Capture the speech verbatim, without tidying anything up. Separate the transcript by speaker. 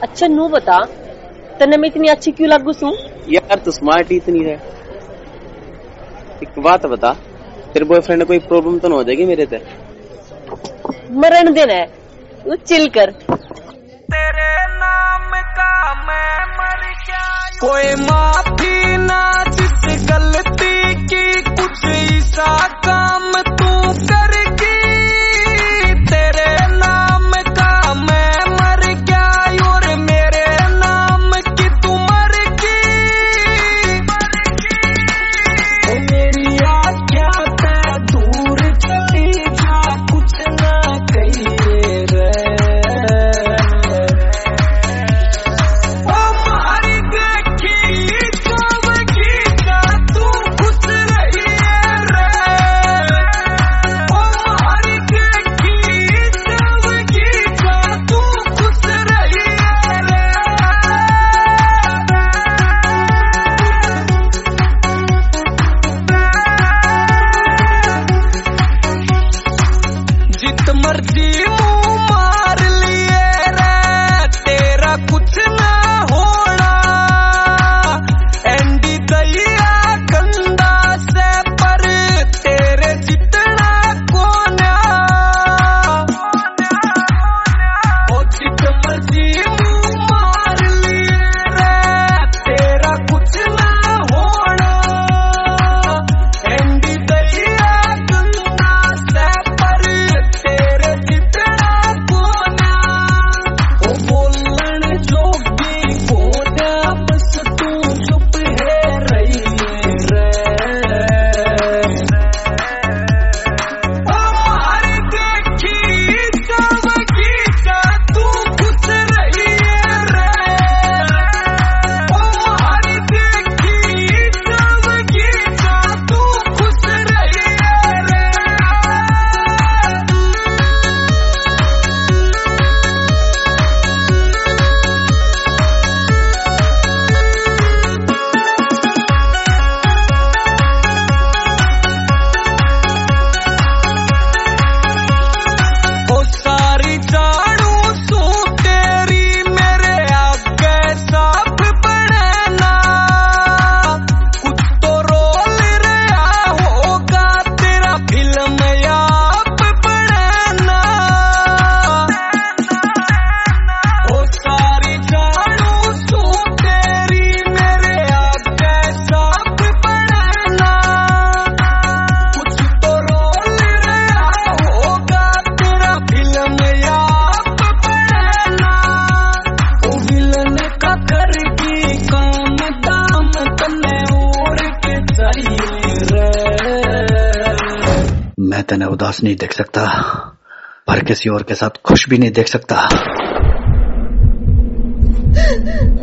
Speaker 1: अच्छा नू बता, तने मैं इतनी अच्छी क्यों लागू सू?
Speaker 2: यार तू स्मार्ट ही इतनी है। एक बात बता, तेरे बॉयफ्रेंड ने कोई प्रॉब्लम तो ना हो जाएगी मेरे से?
Speaker 1: मरण देना है, तू चिल कर।
Speaker 3: तेरे नाम का मैं मर गया, कोई माफी ना जिस गलती की, कुछ ऐसा काम तू करगी। तेरे नाम का मैं मर गया और मेरे नाम की तू मर गई। मेरी आज्ञा से दूर चली जा, कुछ ना कहिए रे। मर्जी मुंह मार लिए रे, तेरा कुछ ना होना। एंडी दैया कंधा से पर तेरे जितना कोना। ओ जित मर्जी मुंह मार लिए रे, तेरा कुछ ना होना। एंडी दैया कंधा से पर तेरे जितना कोना। ओ बोलन जोगी कोना, बस तू चुप है रही रे। ओ मार देखी सब गीता, तू खुश रही रे। ओ मार देखी सब गीता, तू खुश रही रे। ओ सारी जानू सू तेरी, मेरे आगे साफ पड़ना। कुछ तो रोल रहा होगा तेरा फिल्म याप पड़ना। ओ सारी जानू सू तेरी, मेरे आगे साफ पड़ना। कुछ तो रोल रहा होगा तेरा फिल्म याप पड़ना। ओ विलन का करगी काम दाम, तन्ने और के चाहिए रे।
Speaker 4: मैं तेने उदास नहीं देख सकता, पर किसी और के साथ खुश भी नहीं देख सकता।